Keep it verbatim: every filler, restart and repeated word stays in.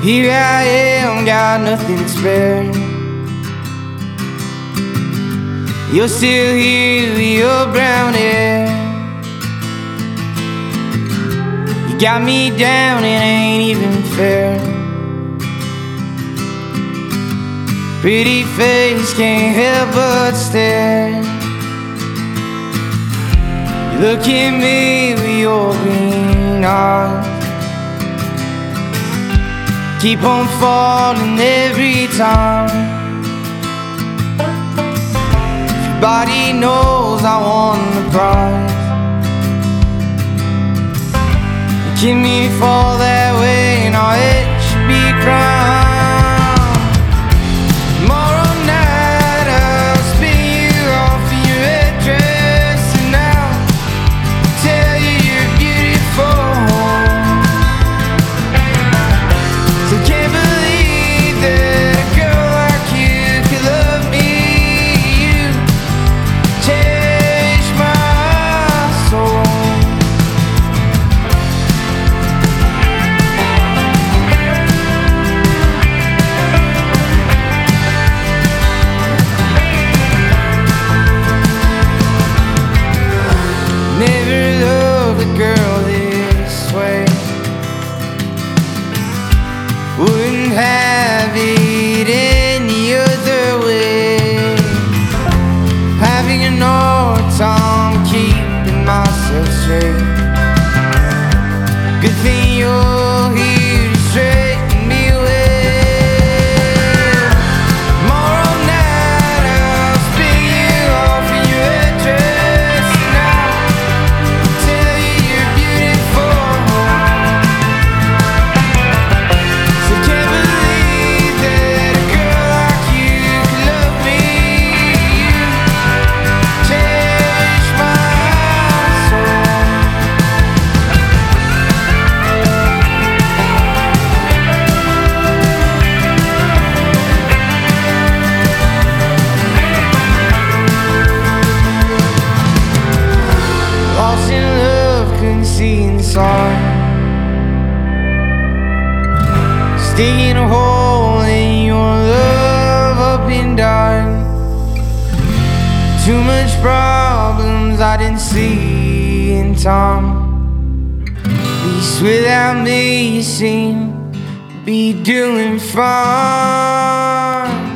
Here I am, got nothing to spare. You're still here with your brown hair. You got me down, it ain't even fair. Pretty face, can't help but stare. You look at me with your green eyes, keep on falling every time. Your body knows I won the prize. You keep me fall that way, now it should be a crime. Tomorrow night I'll spin you off in your headdress, and I'll tell you you're beautiful. So can't believe that a girl like you could love me. You changed my soul. Never loved a girl this way. Wouldn't have it any other way. Having a hard time keeping myself straight. Good thing you're here to straighten me away. Tomorrow night I'll spin you off in your headdress, and I'll tell you you're beautiful. So can't believe that a girl like you could love me. You changed my soul. Lost in love, couldn't see inside. Sticking a hole in your love up and down. Too much problems I didn't see in time. At least without me you seem to be doing fine.